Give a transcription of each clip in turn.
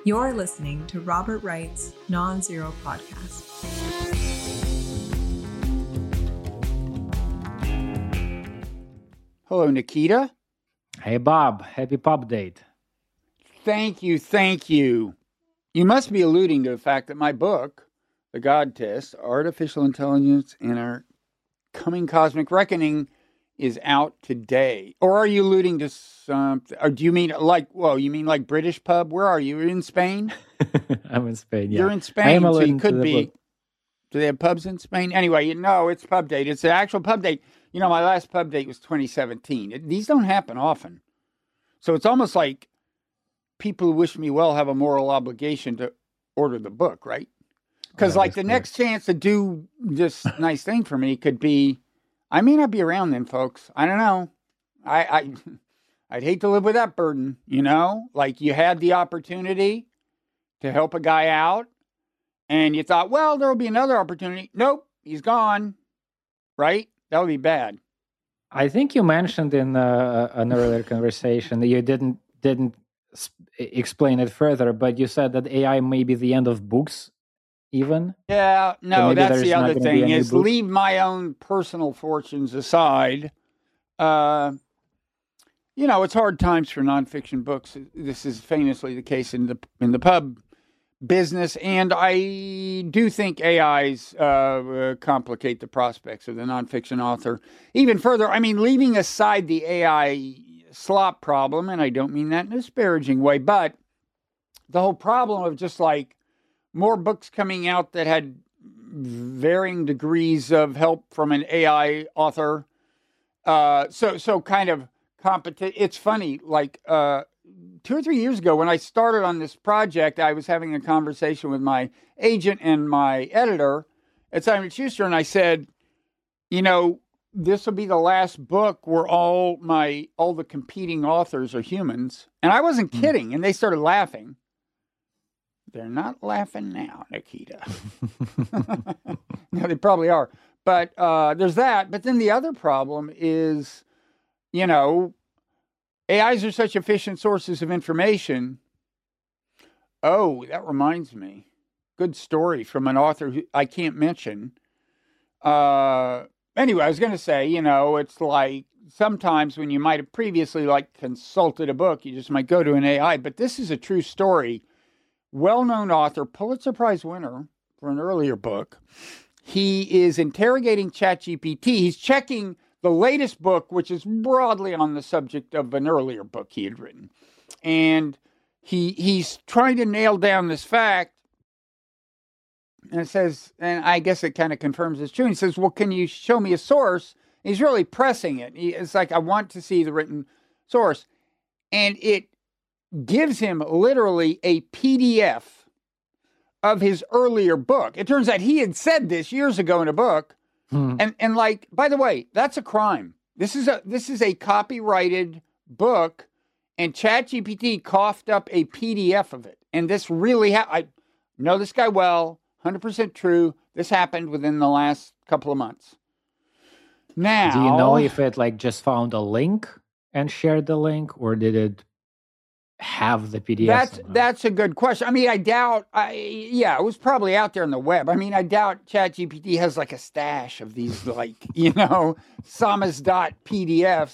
You're listening to Robert Wright's Non-Zero Podcast. Hello, Nikita. Hey, Bob. Happy Pub Date. Thank you. You must be alluding to the fact that my book, The God Test, Artificial Intelligence and Our Coming Cosmic Reckoning, is out today. Or are you alluding to something? Or do you mean like British pub? Where are you? You're in Spain? I'm in Spain, yeah. You're in Spain, so you could be. Book. Do they have pubs in Spain? Anyway, it's Pub Date. It's the actual Pub Date. My last Pub Date was 2017. These don't happen often. So it's almost like people who wish me well have a moral obligation to order the book, right? Because next chance to do this nice thing for me could be, I may not be around then, folks. I don't know. I'd hate to live with that burden, Like you had the opportunity to help a guy out, and you thought, well, there'll be another opportunity. Nope, he's gone, right? That would be bad. I think you mentioned in an earlier conversation that you didn't explain it further, but you said that AI may be the end of books, even. Yeah, no, so that's the other thing is leave my own personal fortunes aside. It's hard times for nonfiction books. This is famously the case in the pub business, and I do think AIs complicate the prospects of the nonfiction author even further. I mean, leaving aside the AI slop problem, and I don't mean that in a disparaging way, but the whole problem of just like more books coming out that had varying degrees of help from an AI author. So kind of competition. It's funny, 2 or 3 years ago when I started on this project, I was having a conversation with my agent and my editor at Simon & Schuster, and I said, this will be the last book where all the competing authors are humans. And I wasn't kidding, and they started laughing. They're not laughing now, Nikita. No, they probably are. But there's that. But then the other problem is, AIs are such efficient sources of information. Oh, that reminds me. Good story from an author who I can't mention. Anyway, I was going to say, it's like sometimes when you might have previously consulted a book, you just might go to an AI. But this is a true story. Well-known author, Pulitzer Prize winner for an earlier book. He is interrogating ChatGPT. He's checking the latest book, which is broadly on the subject of an earlier book he had written. And he's trying to nail down this fact. And it says, and I guess it kind of confirms it's true. And he says, well, can you show me a source? And he's really pressing it. It's like, I want to see the written source. And it gives him literally a PDF of his earlier book. It turns out he had said this years ago in a book. And by the way, that's a crime. This is a copyrighted book, and ChatGPT coughed up a PDF of it. And this really I know this guy well, 100% true. This happened within the last couple of months. Now, do you know if it just found a link and shared the link, or did it have the PDF? That's a good question. I mean, I doubt. It was probably out there on the web. I mean, I doubt ChatGPT has a stash of these Samizdat PDFs.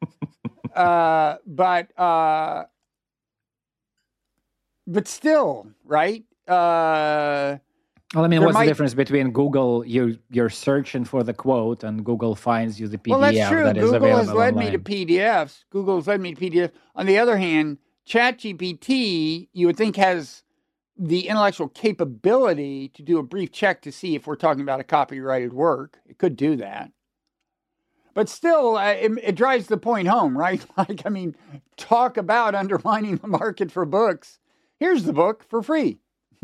But still, right? Well, I mean, what's the difference between Google? You're searching for the quote, and Google finds you the PDF. Well, that's true. That is Google has led online. me to PDFs. Google's led me to PDFs. On the other hand, ChatGPT, you would think, has the intellectual capability to do a brief check to see if we're talking about a copyrighted work. It could do that. But still, it drives the point home, right? Talk about undermining the market for books. Here's the book for free.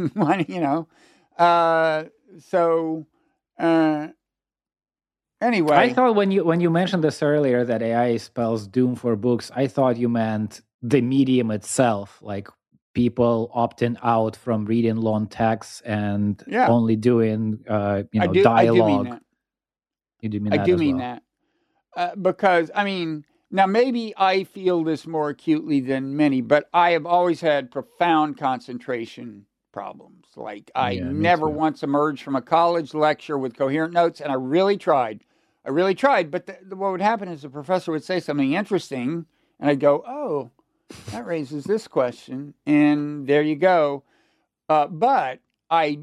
Anyway. I thought when you mentioned this earlier that AI spells doom for books, I thought you meant the medium itself, like people opting out from reading long texts and only doing dialogue. I do mean that. You do mean that? I do mean that. Because, Now, maybe I feel this more acutely than many, but I have always had profound concentration problems. Like, I never once emerged from a college lecture with coherent notes, and I really tried. But what would happen is the professor would say something interesting, and I'd go, oh, that raises this question, and there you go. But I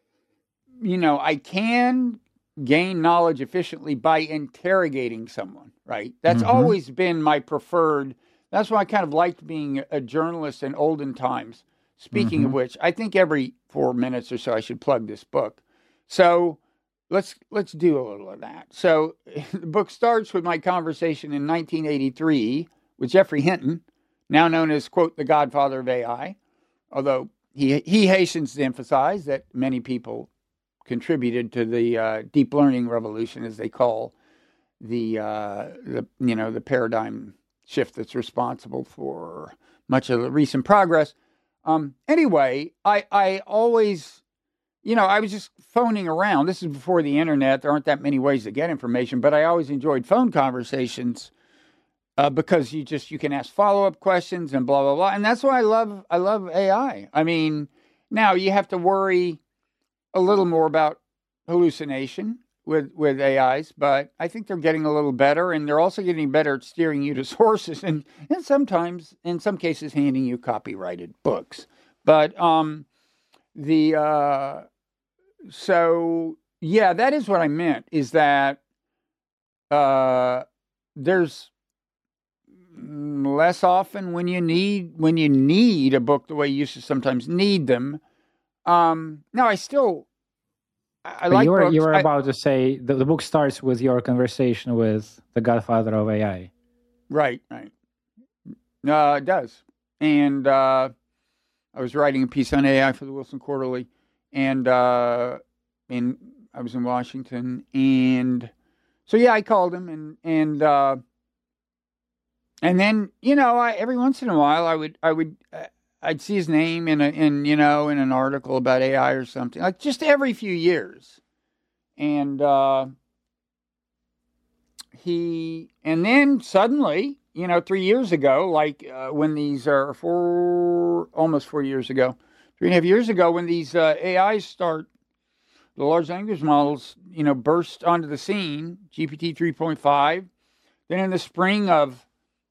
can gain knowledge efficiently by interrogating someone, right? That's always been my preferred. That's why I kind of liked being a journalist in olden times. Speaking of which, I think every 4 minutes or so I should plug this book. So let's do a little of that. So the book starts with my conversation in 1983 with Geoffrey Hinton, now known as, quote, the godfather of AI, although he hastens to emphasize that many people contributed to the deep learning revolution, as they call the paradigm shift that's responsible for much of the recent progress. Anyway, I always, I was just phoning around. This is before the internet. There aren't that many ways to get information, but I always enjoyed phone conversations because you can ask follow-up questions and blah, blah, blah. And that's why I love AI. I mean, now you have to worry a little more about hallucination with AIs, but I think they're getting a little better, and they're also getting better at steering you to sources and sometimes, in some cases, handing you copyrighted books. But that is what I meant, is that there's less often when you need a book the way you used to sometimes need them. Now I like books. You were about to say the book starts with your conversation with the godfather of AI. Right. It does. And I was writing a piece on AI for the Wilson Quarterly, and I was in Washington, and so I called him, and then every once in a while I'd see his name in an article about AI or something, like just every few years. And then suddenly, 3 years ago, when these are almost 4 years ago, 3.5 years ago, when these AIs start, the large language models, burst onto the scene, GPT 3.5, then in the spring of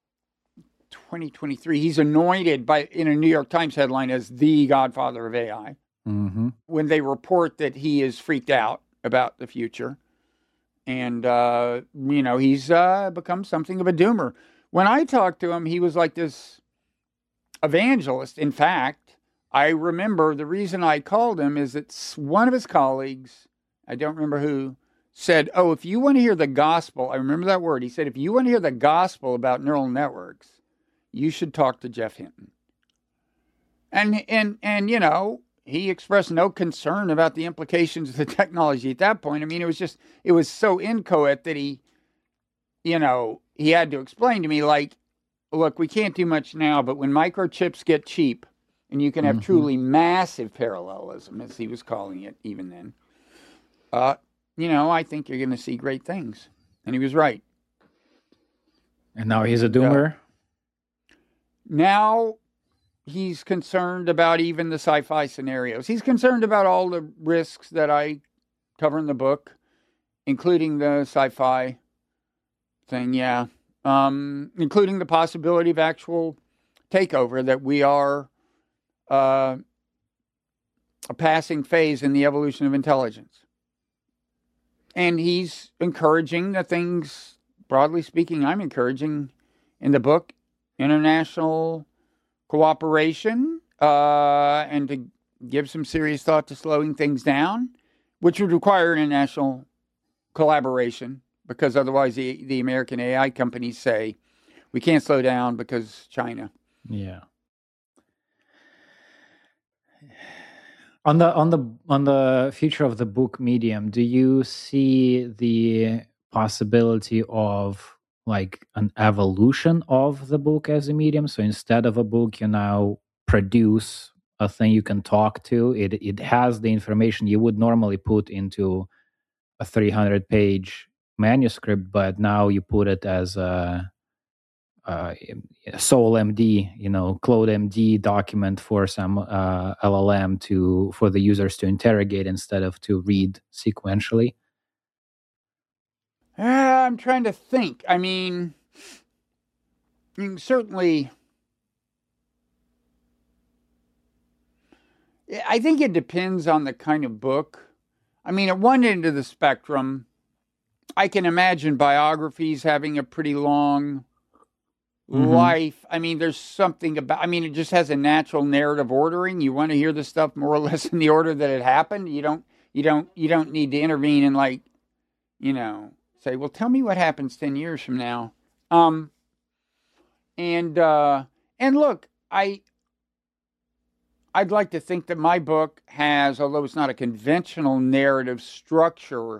2023, he's anointed in a New York Times headline as the godfather of AI. When they report that he is freaked out about the future, and he's become something of a doomer. When I talked to him, he was like this evangelist. In fact, I remember the reason I called him is that one of his colleagues, I don't remember who, said, "Oh, if you want to hear the gospel," I remember that word. He said, "If you want to hear the gospel about neural networks, you should talk to Geoff Hinton." And he expressed no concern about the implications of the technology at that point. I mean, it was so inchoate that he had to explain to me, like, look, we can't do much now, but when microchips get cheap and you can have truly massive parallelism, as he was calling it even then, I think you're going to see great things. And he was right. And now he's a doomer? Now he's concerned about even the sci-fi scenarios. He's concerned about all the risks that I cover in the book, including the sci-fi thing, including the possibility of actual takeover, that we are a passing phase in the evolution of intelligence. And he's encouraging the things, broadly speaking, I'm encouraging in the book: international cooperation, and to give some serious thought to slowing things down, which would require international collaboration, because otherwise the American AI companies say, we can't slow down because China. Yeah. On the future of the book medium, do you see the possibility of like an evolution of the book as a medium? So instead of a book, you now produce a thing you can talk to. It has the information you would normally put into a 300-page manuscript, but now you put it as a SoulMD, CloudMD document for some LLM for the users to interrogate instead of to read sequentially? I'm trying to think. I mean, certainly, I think it depends on the kind of book. I mean, at one end of the spectrum, I can imagine biographies having a pretty long life. I mean, there's something about, it just has a natural narrative ordering. You want to hear the stuff more or less in the order that it happened. You don't need to intervene and say, well, tell me what happens 10 years from now. And look, I'd like to think that my book has, although it's not a conventional narrative structure,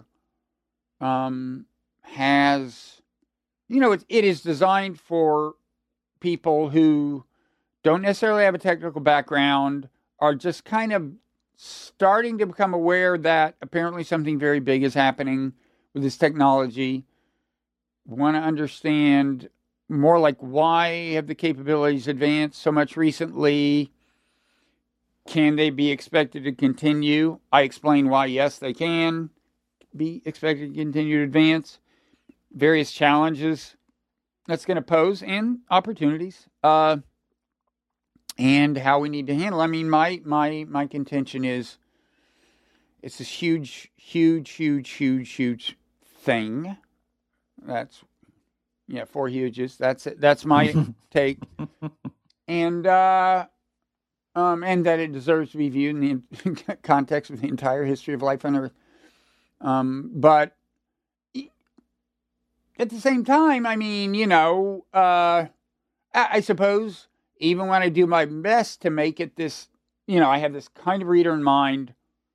has, it is designed for people who don't necessarily have a technical background, are just kind of starting to become aware that apparently something very big is happening with this technology, want to understand more like why have the capabilities advanced so much recently? Can they be expected to continue? I explain why, yes, they can be expected to continue to advance. Various challenges that's going to pose and opportunities, and how we need to handle. I mean, my contention is it's this huge thing. That's 4 huges. That's it. That's my take, and that it deserves to be viewed in the context of the entire history of life on Earth. But at the same time, I mean, I suppose even when I do my best to make it this, I have this kind of reader in mind,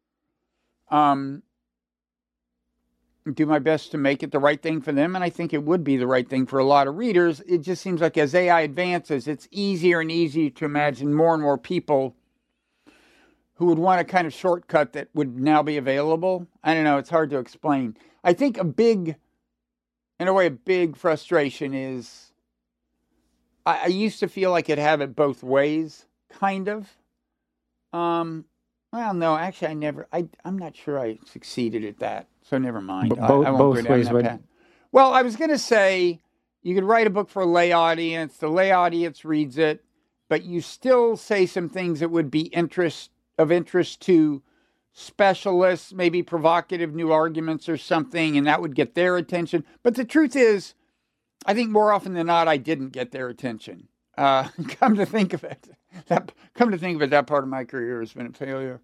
do my best to make it the right thing for them, and I think it would be the right thing for a lot of readers. It just seems like as AI advances, it's easier and easier to imagine more and more people who would want a kind of shortcut that would now be available. I don't know, it's hard to explain. I think a big frustration is I used to feel like I'd have it both ways, kind of. Well, no, actually, I'm not sure I succeeded at that, so never mind. I won't both go down ways. that path. Well, I was going to say you could write a book for a lay audience. The lay audience reads it, but you still say some things that would be of interest to specialists, maybe provocative new arguments or something, and that would get their attention. But the truth is, I think more often than not, I didn't get their attention. Come to think of it, that part of my career has been a failure.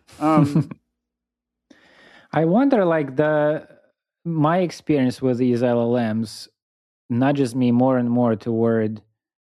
I wonder, my experience with these LLMs nudges me more and more toward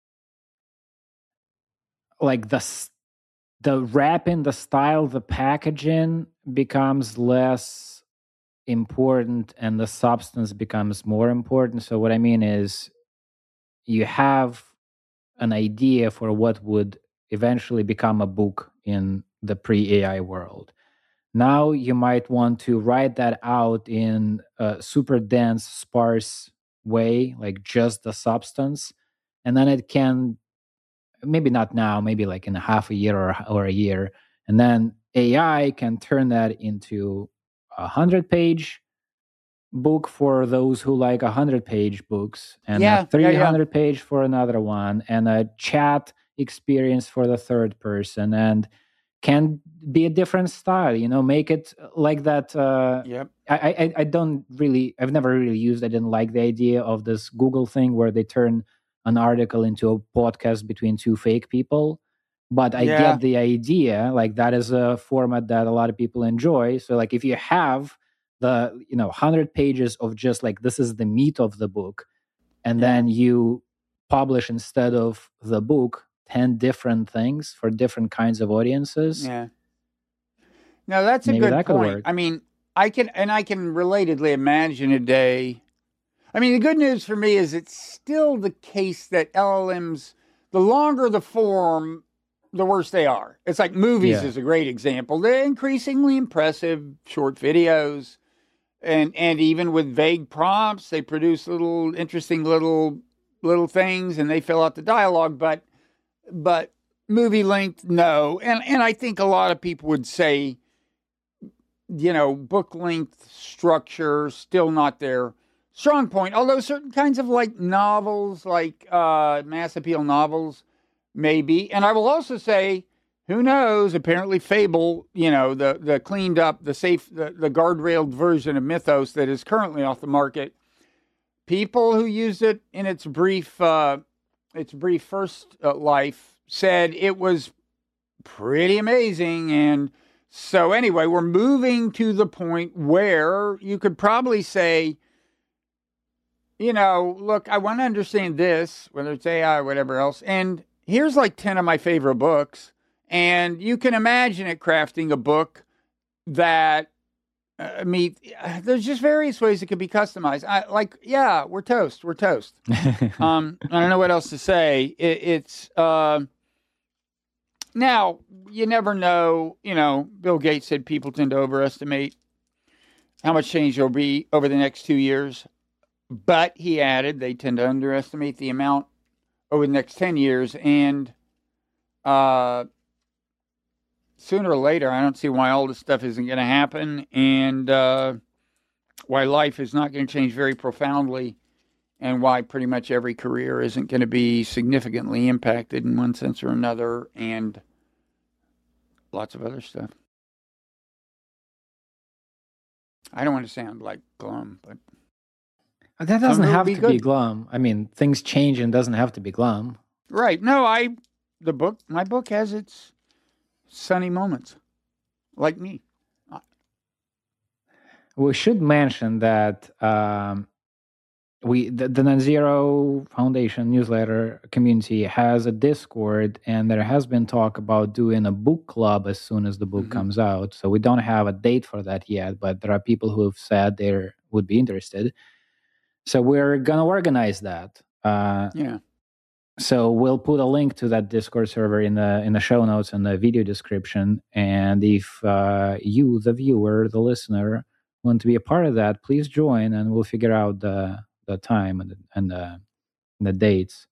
the wrapping, the style, the packaging becomes less important and the substance becomes more important. So what I mean is you have an idea for what would eventually become a book in the pre-AI world. Now you might want to write that out in a super dense, sparse way, like just the substance. And then it can, maybe not now, maybe like in a half a year or a year. And then AI can turn that into 100-page book for those who like 100-page books, and a 300-page for another one, and a chat experience for the third person, and can be a different style, make it like that. I've never really used, I didn't like the idea of this Google thing where they turn an article into a podcast between two fake people. But I get the idea, like that is a format that a lot of people enjoy. So like if you have the 100 pages of just like this is the meat of the book, and then you publish instead of the book 10 different things for different kinds of audiences. Yeah. No, that's a good point. I mean, I can relatedly imagine a day. I mean, the good news for me is it's still the case that LLMs, the longer the form, the worse they are. It's like movies is a great example. They're increasingly impressive short videos, and even with vague prompts, they produce interesting little little things and they fill out the dialogue, but movie length, no. And I think a lot of people would say, book length structure, still not their strong point. Although certain kinds of like novels, like mass appeal novels, maybe. And I will also say, who knows? Apparently, Fable, the cleaned up, the safe, the guardrailed version of Mythos that is currently off the market. People who used it in its brief first life said it was pretty amazing. And so anyway, we're moving to the point where you could probably say, look, I want to understand this, whether it's AI or whatever else. And here's like 10 of my favorite books. And you can imagine it crafting a book that, there's just various ways it could be customized. We're toast. We're toast. I don't know what else to say. It's now, you never know. Bill Gates said people tend to overestimate how much change there'll be over the next 2 years. But he added they tend to underestimate the amount over the next 10 years. And sooner or later, I don't see why all this stuff isn't going to happen, and why life is not going to change very profoundly, and why pretty much every career isn't going to be significantly impacted in one sense or another, and lots of other stuff. I don't want to sound like glum, but that doesn't have to be glum. I mean, things change and doesn't have to be glum. Right. No, my book has its sunny moments, like me. We should mention that the NetZero Foundation newsletter community has a Discord, and there has been talk about doing a book club as soon as the book comes out. So we don't have a date for that yet, but there are people who have said they would be interested. So we're gonna organize that. Yeah. So we'll put a link to that Discord server in the show notes and the video description. And if you, the viewer, the listener, want to be a part of that, please join, and we'll figure out the time and the dates.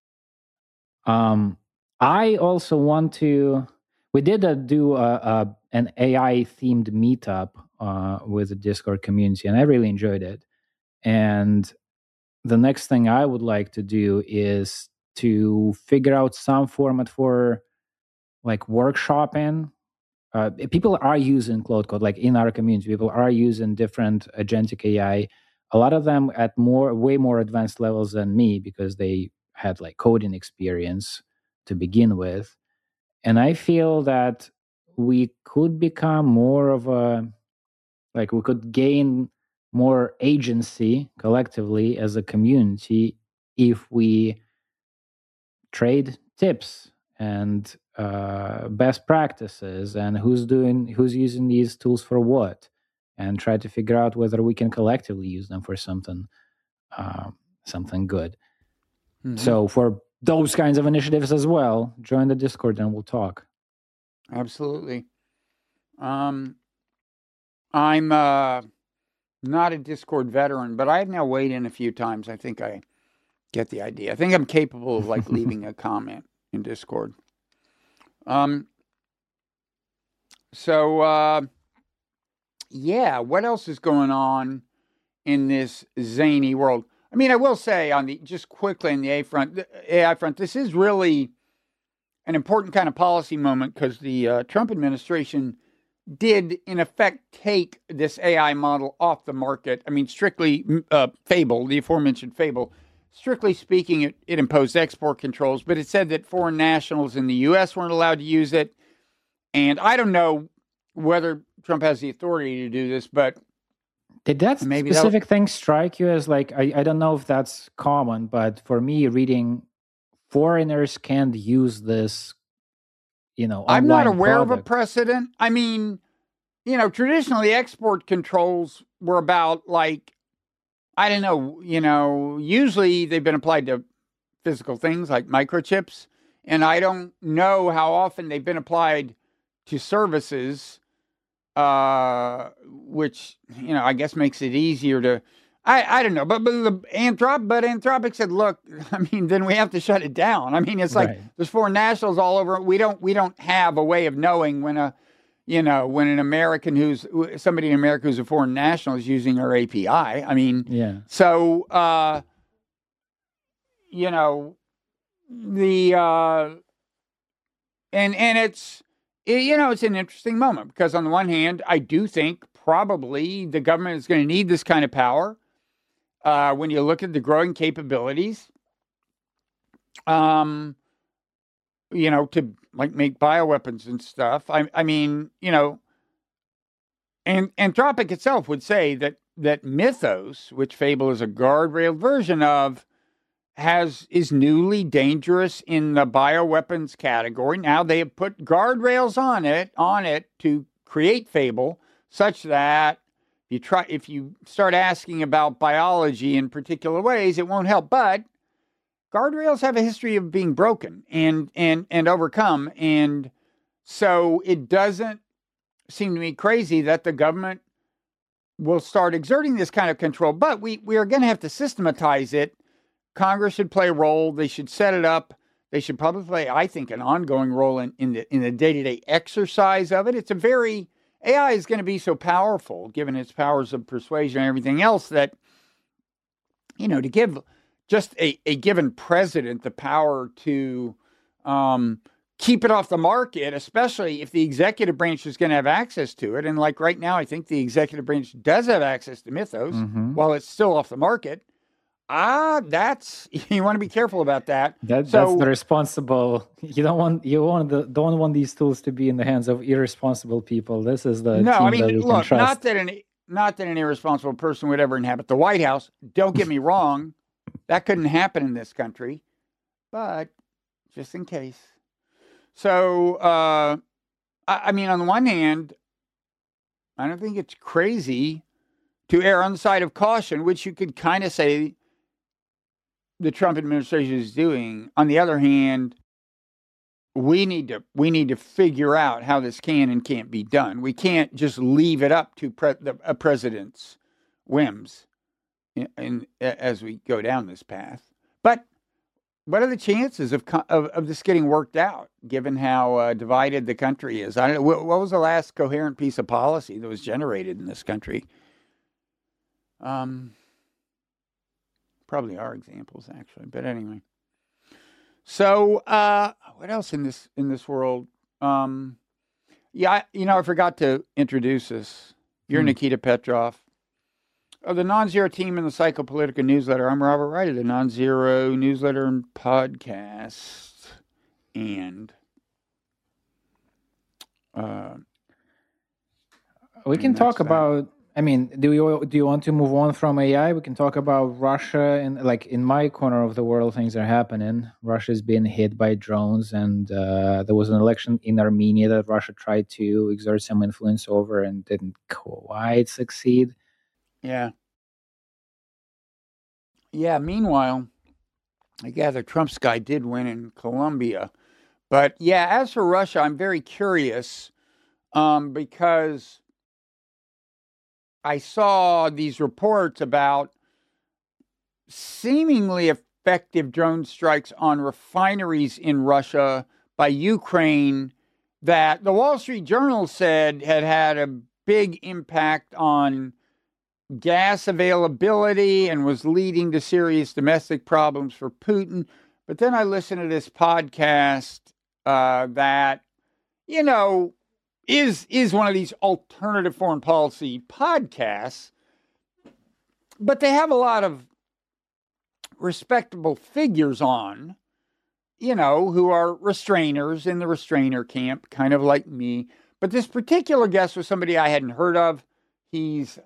I also want to. We did do an AI themed meetup with the Discord community, and I really enjoyed it. And the next thing I would like to do is to figure out some format for like workshopping. People are using Claude Code, like in our community, people are using different agentic AI. A lot of them at way more advanced levels than me, because they had like coding experience to begin with. And I feel that we could become more of we could gain more agency collectively as a community if we trade tips and best practices, and who's using these tools for what, and try to figure out whether we can collectively use them for something good. So for those kinds of initiatives as well, join the Discord and we'll talk. Absolutely. I'm not a Discord veteran, but I've now weighed in a few times. I think I get the idea. I think I'm capable of like leaving a comment in Discord. Yeah, what else is going on in this zany world? I mean, I will say just quickly on the AI front, this is really an important kind of policy moment, because the Trump administration did, in effect, take this AI model off the market. I mean, strictly Fable, the aforementioned Fable, strictly speaking, it imposed export controls, but it said that foreign nationals in the U.S. weren't allowed to use it. And I don't know whether Trump has the authority to do this, but did that specific thing strike you as like, I don't know if that's common, but for me, reading foreigners can't use this, I'm not aware of a precedent. I mean, traditionally export controls were about like, I don't know, usually they've been applied to physical things like microchips. And I don't know how often they've been applied to services, which, I guess makes it easier to, I don't know, but Anthropic said, look, I mean, then we have to shut it down. I mean, it's like there's foreign nationals all over. We don't have a way of knowing when an American somebody in America who's a foreign national is using our API. I mean, so it's an interesting moment because on the one hand, I do think probably the government is going to need this kind of power. When you look at the growing capabilities, to like make bioweapons and stuff. I mean, and Anthropic itself would say that Mythos, which Fable is a guardrailed version of, is newly dangerous in the bioweapons category. Now they have put guardrails on it to create Fable, such that if you start asking about biology in particular ways, it won't help. But guardrails have a history of being broken and overcome. And so it doesn't seem to me crazy that the government will start exerting this kind of control. But we are going to have to systematize it. Congress should play a role. They should set it up. They should probably play, I think, an ongoing role in the day-to-day exercise of it. AI is going to be so powerful, given its powers of persuasion and everything else, that, to give just a given president the power to keep it off the market, especially if the executive branch is going to have access to it. And like right now, I think the executive branch does have access to Mythos while it's still off the market. You want to be careful about that. That's the responsible. You don't want these tools to be in the hands of irresponsible people. This is the no. Team I mean, that we look, can trust. not that an irresponsible person would ever inhabit the White House. Don't get me wrong, that couldn't happen in this country, but just in case. So, I mean, on the one hand, I don't think it's crazy to err on the side of caution, which you could kind of say the Trump administration is doing. On the other hand, we need to figure out how this can and can't be done. We can't just leave it up to a president's whims as we go down this path. But what are the chances of this getting worked out, given how divided the country is? I don't know. What was the last coherent piece of policy that was generated in this country? Probably are examples, actually, but anyway. So, what else in this world? I forgot to introduce this. You're Nikita Petrov of the Non-Zero team in the Psychopolitica newsletter. I'm Robert Wright of the Non-Zero newsletter and podcast, and we can talk about. I mean, do you want to move on from AI? We can talk about Russia, and like in my corner of the world, things are happening. Russia's been hit by drones, and there was an election in Armenia that Russia tried to exert some influence over and didn't quite succeed. Yeah. Meanwhile, I gather Trump's guy did win in Colombia, but yeah. As for Russia, I'm very curious because I saw these reports about seemingly effective drone strikes on refineries in Russia by Ukraine that the Wall Street Journal said had a big impact on gas availability and was leading to serious domestic problems for Putin. But then I listened to this podcast that, is one of these alternative foreign policy podcasts, but they have a lot of respectable figures on, who are restrainers in the restrainer camp, kind of like me. But this particular guest was somebody I hadn't heard of. He's,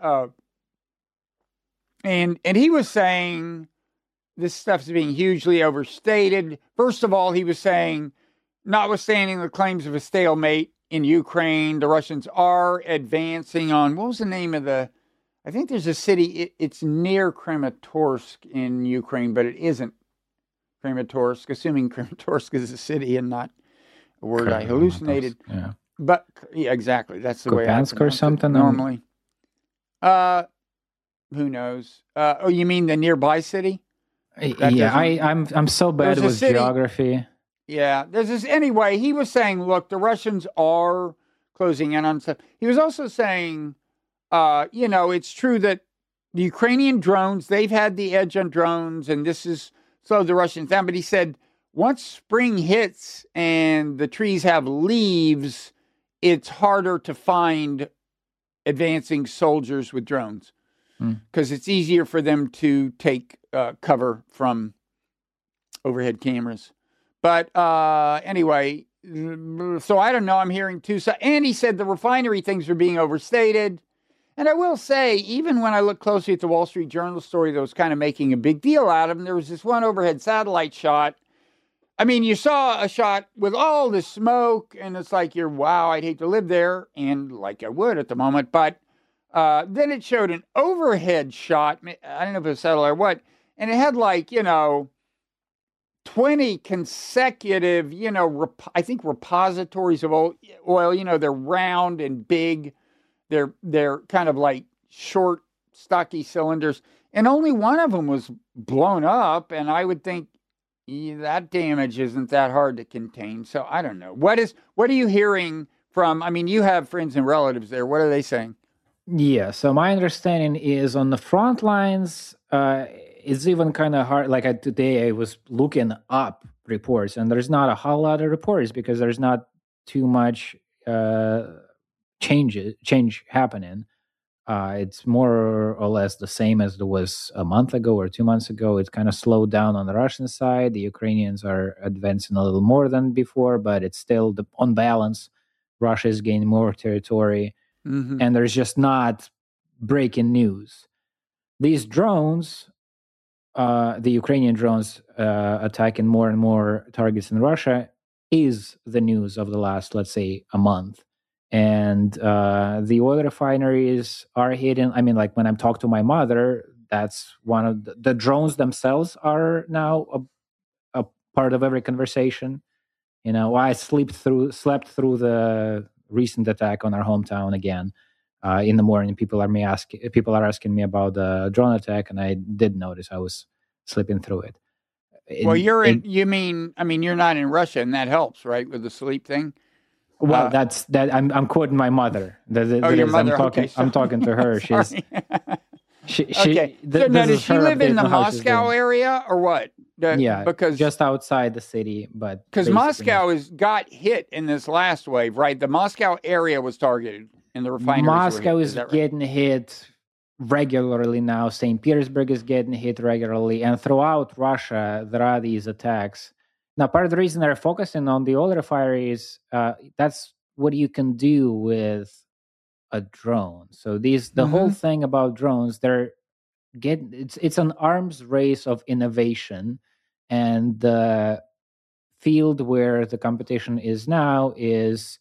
and he was saying this stuff is being hugely overstated. First of all, he was saying, notwithstanding the claims of a stalemate in Ukraine, the Russians are advancing on, what was the name of I think there's a city, it's near Kramatorsk in Ukraine, but it isn't Kramatorsk, assuming Kramatorsk is a city and not a word I hallucinated. Yeah. But, yeah, exactly. That's the way I pronounce or something it normally. Who knows? Oh, you mean the nearby city? Yeah, I'm so bad with geography. Yeah, there's this anyway. He was saying, look, the Russians are closing in on stuff. He was also saying, it's true that the Ukrainian drones, they've had the edge on drones, and this has slowed the Russians down. But he said, once spring hits and the trees have leaves, it's harder to find advancing soldiers with drones because it's easier for them to take cover from overhead cameras. But anyway, so I don't know. I'm hearing too. So, and he said the refinery things are being overstated. And I will say, even when I look closely at the Wall Street Journal story that was kind of making a big deal out of them, there was this one overhead satellite shot. I mean, you saw a shot with all the smoke, and it's like, wow, I'd hate to live there, and like I would at the moment. But then it showed an overhead shot. I don't know if it was satellite or what, and it had 20 consecutive, I think repositories of oil. They're round and big. They're kind of like short, stocky cylinders, and only one of them was blown up. And I would think that damage isn't that hard to contain. So I don't know. What are you hearing from? I mean, you have friends and relatives there. What are they saying? Yeah. So my understanding is on the front lines. It's even kind of hard. Like today, I was looking up reports, and there's not a whole lot of reports because there's not too much change happening. It's more or less the same as it was a month ago or 2 months ago. It's kind of slowed down on the Russian side. The Ukrainians are advancing a little more than before, but it's still on balance. Russia is gaining more territory, and there's just not breaking news. These drones, the Ukrainian drones attacking more and more targets in Russia, is the news of the last, let's say, a month. And the oil refineries are hitting. I mean, like when I'm talking to my mother, that's one of the drones themselves are now a part of every conversation. I slept through the recent attack on our hometown again. In the morning, people are asking me about the drone attack, and I did notice I was sleeping through it. Well, you're not in Russia, and that helps, right, with the sleep thing. Well, that's that. I'm quoting my mother. Your mother. I'm talking to her. She's okay. So now, does she live in the Moscow area or what? Yeah, because just outside the city, but because Moscow got hit in this last wave, right? The Moscow area was targeted, and the refineries. Moscow is getting hit regularly now. St. Petersburg is getting hit regularly, and throughout Russia there are these attacks. Now, part of the reason they're focusing on the oil refineries, that's what you can do with a drone. So the whole thing about drones, it's an arms race of innovation, and the field where the competition is now is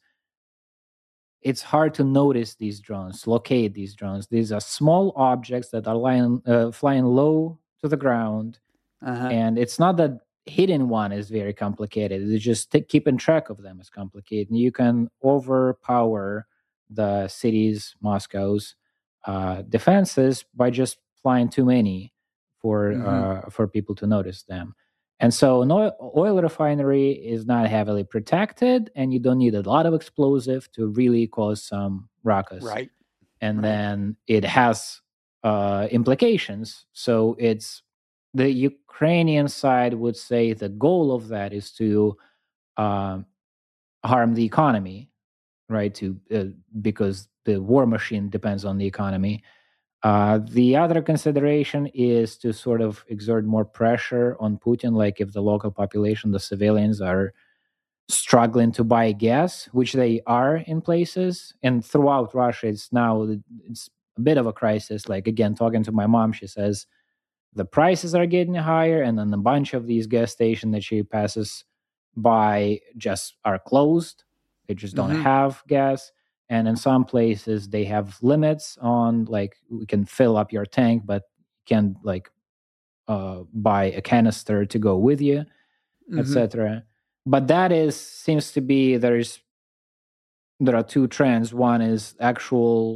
it's hard to notice these drones, locate these drones. These are small objects that are flying low to the ground, and it's not that hidden one is very complicated. It's just keeping track of them is complicated. And you can overpower the city's, Moscow's defenses by just flying too many for people to notice them. And so an oil refinery is not heavily protected, and you don't need a lot of explosive to really cause some ruckus. Right. And then it has implications. So the Ukrainian side would say the goal of that is to harm the economy, right? Because the war machine depends on the economy. The other consideration is to sort of exert more pressure on Putin, like if the local population, the civilians, are struggling to buy gas, which they are in places, and throughout Russia, it's a bit of a crisis. Like, again, talking to my mom, she says the prices are getting higher, and then a bunch of these gas stations that she passes by just are closed. They just don't have gas. And in some places, they have limits on, like, we can fill up your tank, but you can't, like, buy a canister to go with you, etc. But that seems to be, there are two trends. One is actual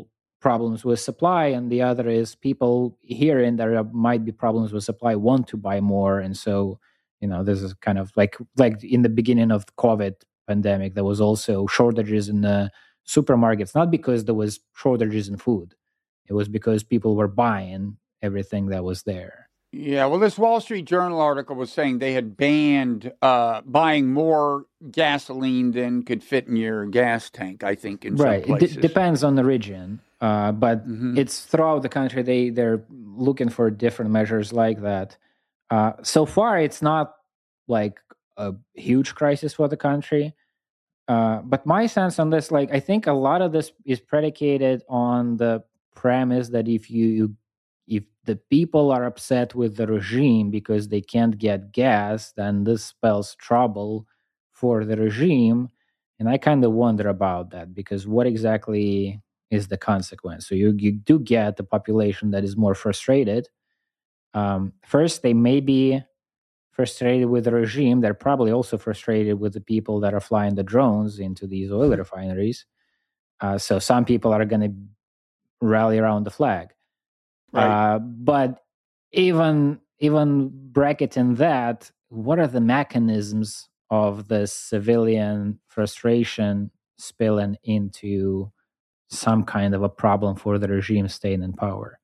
problems with supply, and the other is people hearing there might be problems with supply want to buy more, and so this is kind of like in the beginning of the COVID pandemic, there was also shortages in the supermarkets, not because there was shortages in food, it was because people were buying everything that was there. Yeah, well, this Wall Street Journal article was saying they had banned buying more gasoline than could fit in your gas tank, I think, in some places. It depends on the region, but it's throughout the country. They're looking for different measures like that. So far, it's not like a huge crisis for the country. But my sense on this, I think a lot of this is predicated on the premise that if the people are upset with the regime because they can't get gas, then this spells trouble for the regime. And I kind of wonder about that, because what exactly is the consequence? So you do get the population that is more frustrated. First, they may be frustrated with the regime. They're probably also frustrated with the people that are flying the drones into these oil refineries. So some people are going to rally around the flag. Right. But even bracketing that, what are the mechanisms of the civilian frustration spilling into some kind of a problem for the regime staying in power?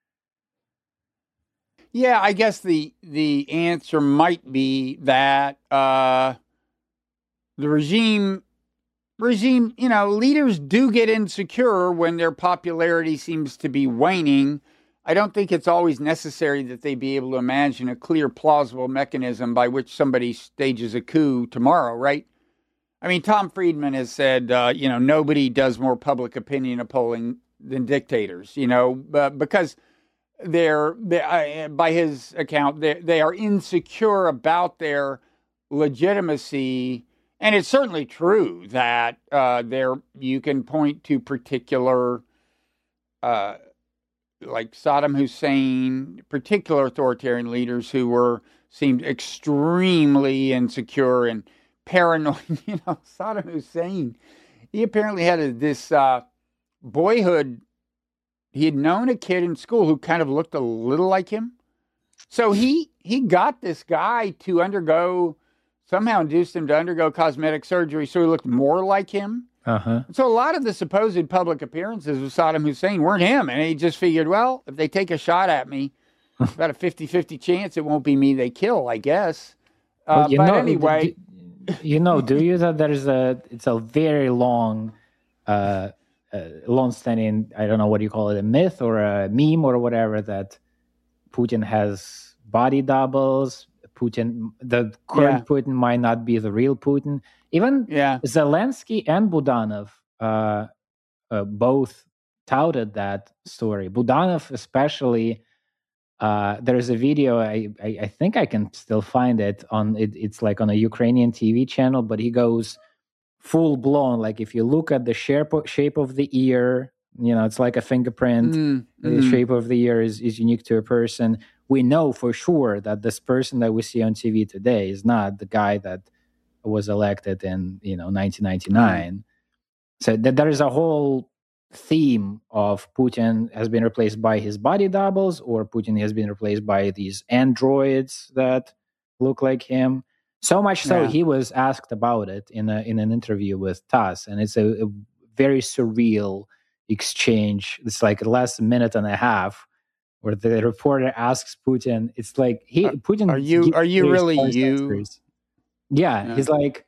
Yeah, I guess the answer might be that the regime, leaders do get insecure when their popularity seems to be waning. I don't think it's always necessary that they be able to imagine a clear, plausible mechanism by which somebody stages a coup tomorrow, right? I mean, Tom Friedman has said, nobody does more public opinion polling than dictators, because they're by his account, they are insecure about their legitimacy. And it's certainly true that you can point to particular like Saddam Hussein, particular authoritarian leaders who seemed extremely insecure and paranoid. Saddam Hussein, he apparently had this boyhood. He had known a kid in school who kind of looked a little like him. So he got this guy to somehow induced him to undergo cosmetic surgery so he looked more like him. So a lot of the supposed public appearances of Saddam Hussein weren't him. And he just figured, well, if they take a shot at me, about a 50-50 chance it won't be me they kill, I guess. Anyway. Do you that it's a very long, long-standing, I don't know what you call it, a myth or a meme or whatever, that Putin has body doubles. The current Putin might not be the real Putin. Even Zelensky and Budanov both touted that story. Budanov especially, there's a video, I think I can still find it on it's like on a Ukrainian TV channel, but he goes full blown, like if you look at the shape of the ear, it's like a fingerprint. The shape of the ear is unique to a person. We know for sure that this person that we see on TV today is not the guy that was elected in 1999. So that there is a whole theme of Putin has been replaced by his body doubles, or Putin has been replaced by these androids that look like him. So much so he was asked about it in an interview with TASS, and it's a very surreal exchange. It's like less minute and a half, where the reporter asks Putin. It's like Putin. Are you really you? Yeah, he's like,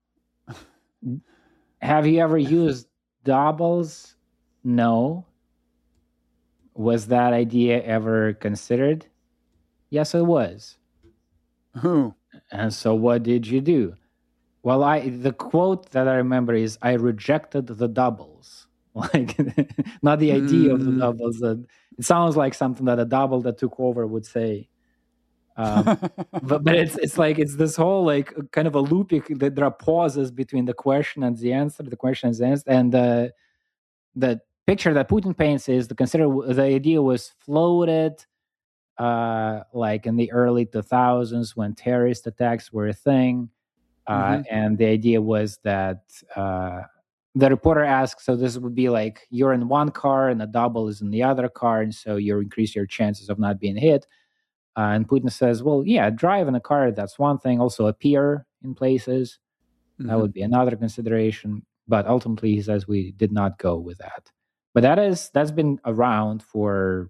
have you ever used doubles? No. Was that idea ever considered? Yes, it was. Who? And so what did you do? Well, the quote that I remember is, I rejected the doubles. Like, not the idea of the doubles. It sounds like something that a double that took over would say. But it's like, it's this whole like kind of a looping, that there are pauses between the question and the answer, and the picture that Putin paints is the idea was floated like in the early 2000s when terrorist attacks were a thing, and the idea was that the reporter asks, so this would be like you're in one car and a double is in the other car, and so you increase your chances of not being hit. And Putin says, well, yeah, drive in a car, that's one thing. Also appear in places, that would be another consideration. But ultimately, he says we did not go with that. But that's been around for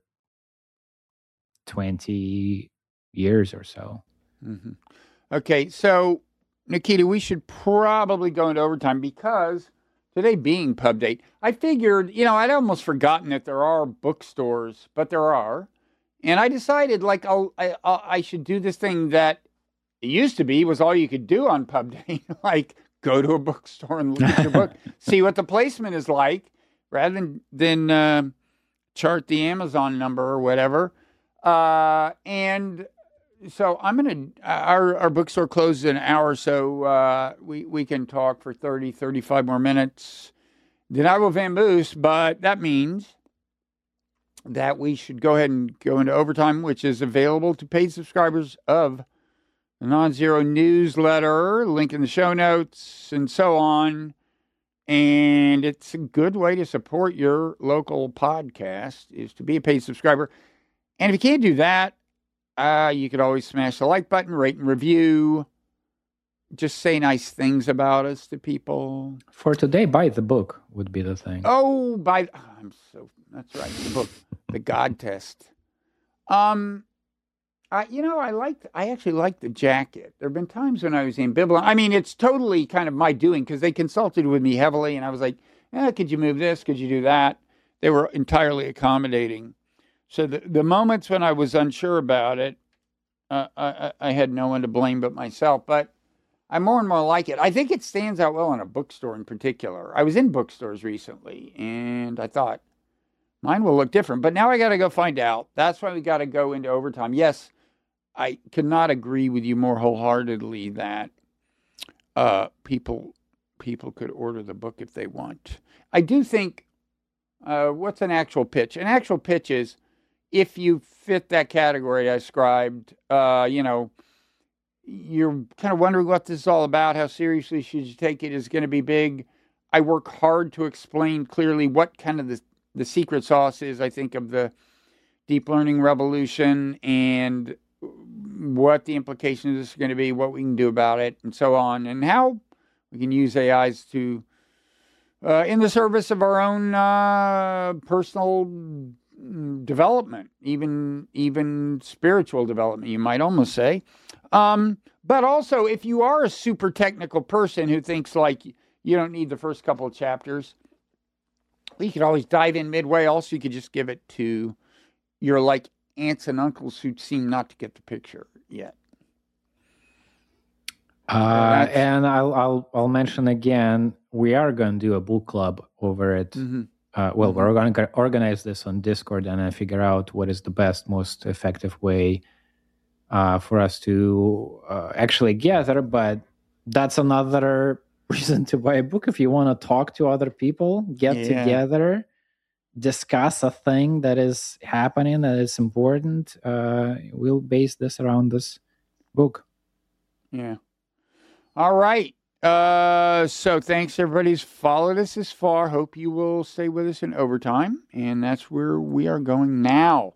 20 years or so. Mm-hmm. Okay, so Nikita, we should probably go into overtime because today being pub date, I figured, I'd almost forgotten that there are bookstores, but there are. And I decided, I should do this thing that it used to be was all you could do on pub day, like go to a bookstore and look at your book, see what the placement is like, rather than chart the Amazon number or whatever. And so I'm going to, our bookstore closes in an hour, so we can talk for 30, 35 more minutes. Then I will vamoose, but that means that we should go ahead and go into overtime, which is available to paid subscribers of the Non-Zero newsletter, link in the show notes, and so on. And it's a good way to support your local podcast is to be a paid subscriber. And if you can't do that, you could always smash the like button, rate and review. Just say nice things about us to people. For today, buy the book would be the thing. Oh, that's right, the book, The God Test. I actually like the jacket. There have been times when I was ambivalent. I mean, it's totally kind of my doing because they consulted with me heavily, and I was like, could you move this? Could you do that? They were entirely accommodating. So the moments when I was unsure about it, I had no one to blame but myself. But I more and more like it. I think it stands out well in a bookstore in particular. I was in bookstores recently, and I thought, mine will look different. But now I got to go find out. That's why we got to go into overtime. Yes, I cannot agree with you more wholeheartedly that people could order the book if they want. I do think, what's an actual pitch? An actual pitch is, if you fit that category I described, you're kind of wondering what this is all about, how seriously should you take it, is going to be big. I work hard to explain clearly what kind of the secret sauce is, I think, of the deep learning revolution and what the implications are going to be, what we can do about it, and so on, and how we can use AIs to, in the service of our own personal development, even spiritual development, you might almost say. But also, if you are a super technical person who thinks like you don't need the first couple of chapters, you could always dive in midway. Also, you could just give it to your like aunts and uncles who seem not to get the picture yet. And I'll mention again, we are going to do a book club over it. Mm-hmm. We're going to organize this on Discord and figure out what is the best, most effective way for us to actually gather. But that's another reason to buy a book. If you want to talk to other people, get together, discuss a thing that is happening, that is important, we'll base this around this book. Yeah. All right. So thanks everybody who's followed us this far. Hope you will stay with us in overtime. And that's where we are going now.